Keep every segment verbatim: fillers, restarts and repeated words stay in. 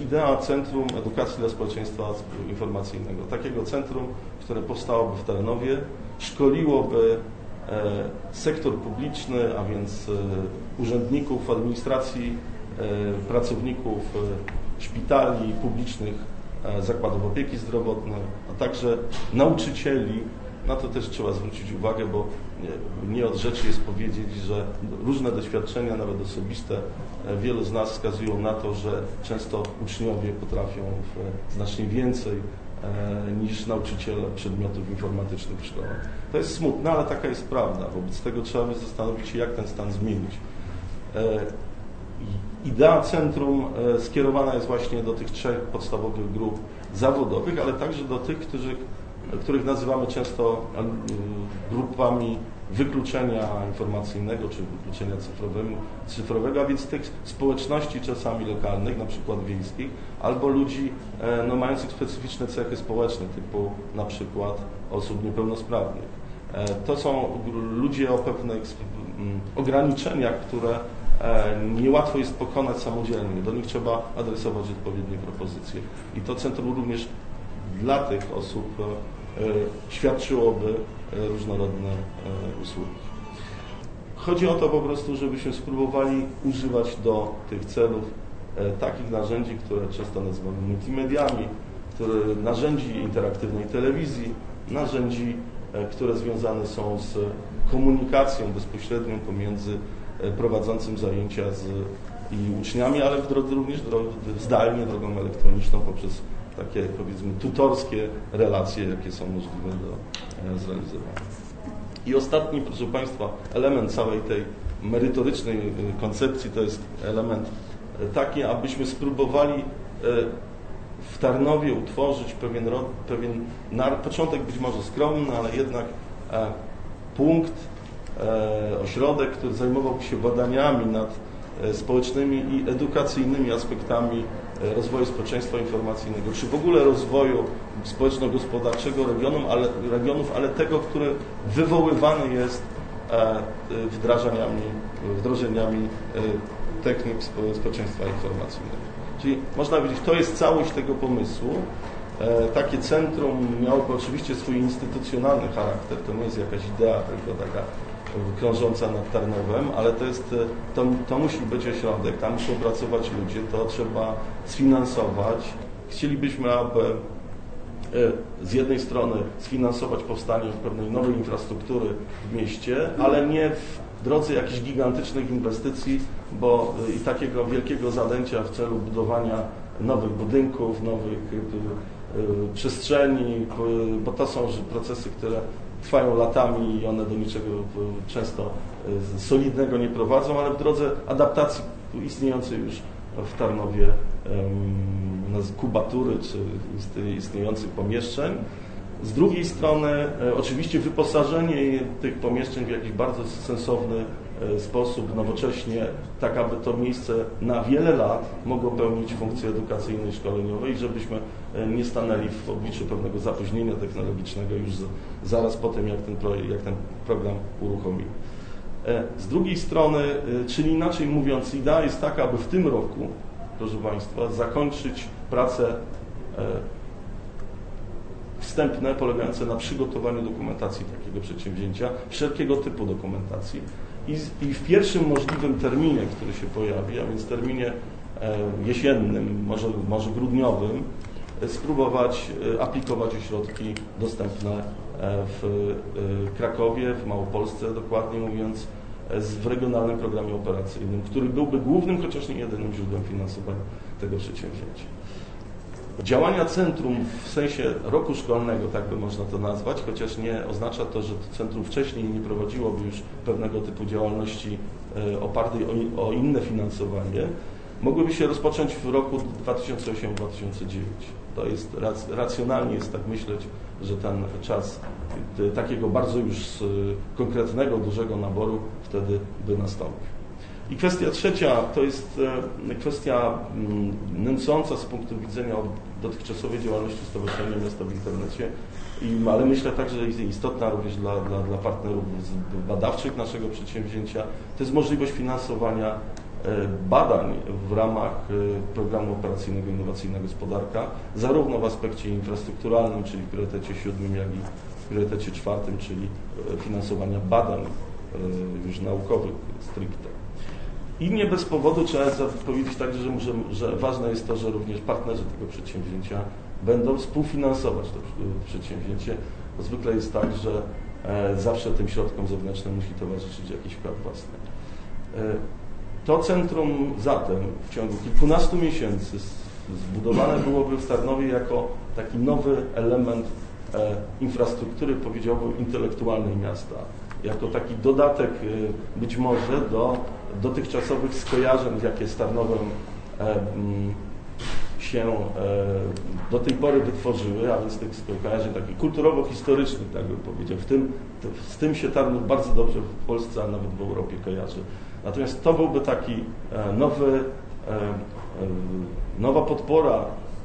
idea Centrum Edukacji dla Społeczeństwa Informacyjnego. Takiego centrum, które powstałoby w Tarnowie, szkoliłoby sektor publiczny, a więc urzędników, administracji, pracowników szpitali, publicznych zakładów opieki zdrowotnej, a także nauczycieli. Na to też trzeba zwrócić uwagę, bo nie, nie od rzeczy jest powiedzieć, że różne doświadczenia, nawet osobiste, wielu z nas wskazują na to, że często uczniowie potrafią w znacznie więcej niż nauczyciele przedmiotów informatycznych w szkole. To jest smutne, ale taka jest prawda. Wobec tego trzeba by zastanowić się, jak ten stan zmienić. Idea centrum skierowana jest właśnie do tych trzech podstawowych grup zawodowych, ale także do tych, którzy, których nazywamy często grupami wykluczenia informacyjnego czy wykluczenia cyfrowego, cyfrowego, a więc tych społeczności czasami lokalnych, na przykład wiejskich, albo ludzi no, mających specyficzne cechy społeczne, typu na przykład osób niepełnosprawnych. To są ludzie o pewnych ograniczeniach, które niełatwo jest pokonać samodzielnie. Do nich trzeba adresować odpowiednie propozycje. I to centrum również dla tych osób świadczyłoby różnorodne usługi. Chodzi o to po prostu, żebyśmy spróbowali używać do tych celów takich narzędzi, które często nazywamy multimediami, które, narzędzi interaktywnej telewizji, narzędzi, które związane są z komunikacją bezpośrednią pomiędzy prowadzącym zajęcia z, i uczniami, ale w drodze również drogą, zdalnie, drogą elektroniczną, poprzez takie, powiedzmy, tutorskie relacje, jakie są możliwe do zrealizowania. I ostatni, proszę Państwa, element całej tej merytorycznej koncepcji to jest element taki, abyśmy spróbowali w Tarnowie utworzyć pewien, pewien na początek być może skromny, ale jednak punkt, ośrodek, który zajmowałby się badaniami nad społecznymi i edukacyjnymi aspektami rozwoju społeczeństwa informacyjnego, czy w ogóle rozwoju społeczno-gospodarczego regionów, ale, regionów, ale tego, który wywoływany jest wdrażaniami, wdrożeniami technik społeczeństwa informacyjnego. Czyli można powiedzieć, to jest całość tego pomysłu. Takie centrum miałoby oczywiście swój instytucjonalny charakter, to nie jest jakaś idea, tylko taka krążąca nad Tarnowem, ale to jest, to, to musi być ośrodek, tam muszą pracować ludzie, to trzeba sfinansować. Chcielibyśmy, aby z jednej strony sfinansować powstanie pewnej nowej infrastruktury w mieście, ale nie w drodze jakichś gigantycznych inwestycji, bo i takiego wielkiego zadęcia w celu budowania nowych budynków, nowych przestrzeni, bo to są procesy, które trwają latami i one do niczego często solidnego nie prowadzą, ale w drodze adaptacji istniejącej już w Tarnowie kubatury czy istniejących pomieszczeń. Z drugiej strony oczywiście wyposażenie tych pomieszczeń w jakiś bardzo sensowny sposób, nowocześnie, tak aby to miejsce na wiele lat mogło pełnić funkcje edukacyjne i szkoleniowe i żebyśmy nie stanęli w obliczu pewnego zapóźnienia technologicznego już zaraz po tym, jak ten, projekt, jak ten program uruchomimy. Z drugiej strony, czyli inaczej mówiąc, idea jest taka, aby w tym roku, proszę Państwa, zakończyć pracę wstępne polegające na przygotowaniu dokumentacji takiego przedsięwzięcia, wszelkiego typu dokumentacji. I, I w pierwszym możliwym terminie, który się pojawi, a więc terminie e, jesiennym, może, może grudniowym, e, spróbować e, aplikować o środki dostępne e, w e, Krakowie, w Małopolsce dokładnie mówiąc, e, w regionalnym programie operacyjnym, który byłby głównym, chociaż nie jedynym źródłem finansowania tego przedsięwzięcia. Działania centrum w sensie roku szkolnego, tak by można to nazwać, chociaż nie oznacza to, że to centrum wcześniej nie prowadziłoby już pewnego typu działalności opartej o, o inne finansowanie, mogłyby się rozpocząć w roku dwa tysiące ósmym do dwa tysiące dziewiątego. To jest racjonalnie jest tak myśleć, że ten czas takiego bardzo już konkretnego, dużego naboru wtedy by nastąpił. I kwestia trzecia to jest kwestia nęcąca z punktu widzenia dotychczasowej działalności Stowarzyszenia Miasta w Internecie, I, ale myślę także, że jest istotna również dla, dla, dla partnerów badawczych naszego przedsięwzięcia. To jest możliwość finansowania badań w ramach Programu Operacyjnego Innowacyjna Gospodarka, zarówno w aspekcie infrastrukturalnym, czyli w priorytecie siódmym, jak i w priorytecie czwartym, czyli finansowania badań już naukowych stricte. I nie bez powodu trzeba powiedzieć także, że, że, że ważne jest to, że również partnerzy tego przedsięwzięcia będą współfinansować to przedsięwzięcie. Bo zwykle jest tak, że zawsze tym środkom zewnętrznym musi towarzyszyć jakiś wkład własny. To centrum zatem w ciągu kilkunastu miesięcy zbudowane byłoby w Tarnowie jako taki nowy element infrastruktury, powiedziałbym, intelektualnej miasta. Jako taki dodatek być może do dotychczasowych skojarzeń, jakie z Tarnowem się do tej pory wytworzyły, a więc tych skojarzeń takich kulturowo-historycznych, tak bym powiedział. W tym, z tym się Tarnów bardzo dobrze w Polsce, a nawet w Europie kojarzy. Natomiast to byłby taki nowy, nowa podpora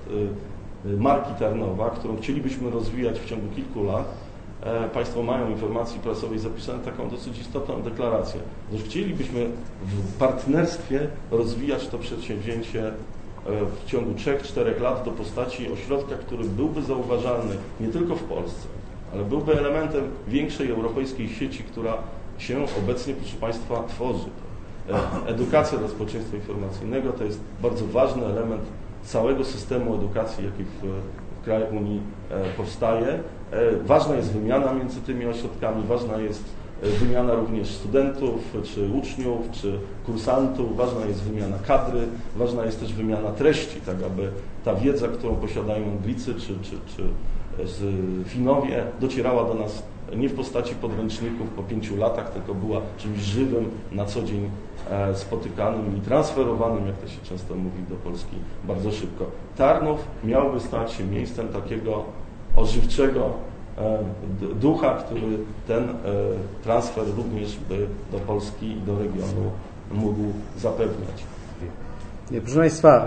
marki Tarnowa, którą chcielibyśmy rozwijać w ciągu kilku lat. Państwo mają informacji prasowej zapisane taką dosyć istotną deklarację, że chcielibyśmy w partnerstwie rozwijać to przedsięwzięcie w ciągu trzech czterech lat do postaci ośrodka, który byłby zauważalny nie tylko w Polsce, ale byłby elementem większej europejskiej sieci, która się obecnie, proszę Państwa, tworzy. Edukacja dla społeczeństwa informacyjnego to jest bardzo ważny element całego systemu edukacji, jaki w, w krajach Unii powstaje. Ważna jest wymiana między tymi ośrodkami, ważna jest wymiana również studentów, czy uczniów, czy kursantów, ważna jest wymiana kadry, ważna jest też wymiana treści, tak aby ta wiedza, którą posiadają Anglicy, czy, czy, czy Finowie, docierała do nas nie w postaci podręczników po pięciu latach, tylko była czymś żywym, na co dzień spotykanym i transferowanym, jak to się często mówi, do Polski bardzo szybko. Tarnów miałby stać się miejscem takiego ożywczego ducha, który ten transfer również by do Polski i do regionu mógł zapewniać. Proszę Państwa,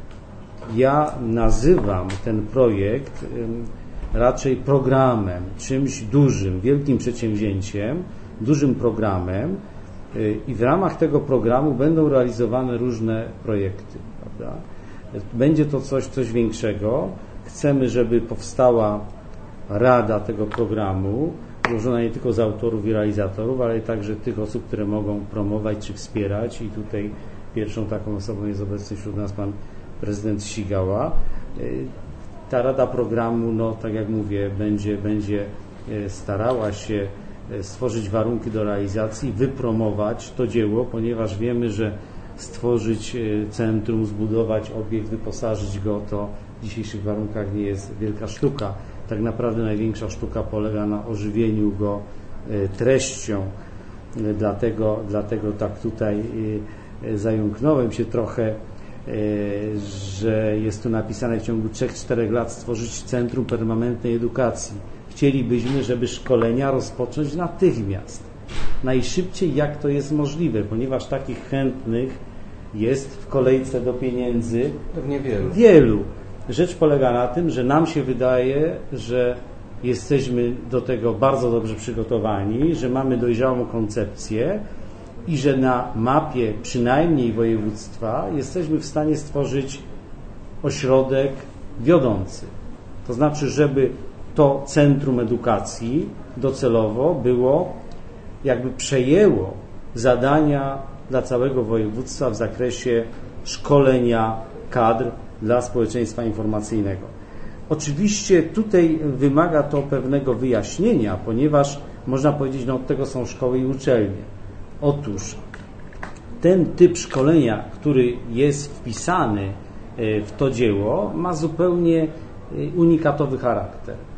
ja nazywam ten projekt raczej programem, czymś dużym, wielkim przedsięwzięciem, dużym programem i w ramach tego programu będą realizowane różne projekty, prawda? Będzie to coś, coś większego. Chcemy, żeby powstała rada tego programu, złożona nie tylko z autorów i realizatorów, ale także tych osób, które mogą promować czy wspierać i tutaj pierwszą taką osobą jest obecny wśród nas pan prezydent Ścigała. Ta rada programu, no tak jak mówię, będzie, będzie starała się stworzyć warunki do realizacji, wypromować to dzieło, ponieważ wiemy, że stworzyć centrum, zbudować obiekt, wyposażyć go, to w dzisiejszych warunkach nie jest wielka sztuka. Tak naprawdę największa sztuka polega na ożywieniu go treścią. Dlatego, dlatego tak tutaj zająknąłem się trochę, że jest tu napisane w ciągu trzech czterech lat stworzyć Centrum Permanentnej Edukacji. Chcielibyśmy, żeby szkolenia rozpocząć natychmiast. Najszybciej jak to jest możliwe, ponieważ takich chętnych jest w kolejce do pieniędzy pewnie wielu. wielu. Rzecz polega na tym, że nam się wydaje, że jesteśmy do tego bardzo dobrze przygotowani, że mamy dojrzałą koncepcję i że na mapie przynajmniej województwa jesteśmy w stanie stworzyć ośrodek wiodący. To znaczy, żeby to centrum edukacji docelowo było, jakby przejęło zadania dla całego województwa w zakresie szkolenia kadr dla społeczeństwa informacyjnego. Oczywiście tutaj wymaga to pewnego wyjaśnienia, ponieważ można powiedzieć, no od tego są szkoły i uczelnie. Otóż ten typ szkolenia, który jest wpisany w to dzieło, ma zupełnie unikatowy charakter.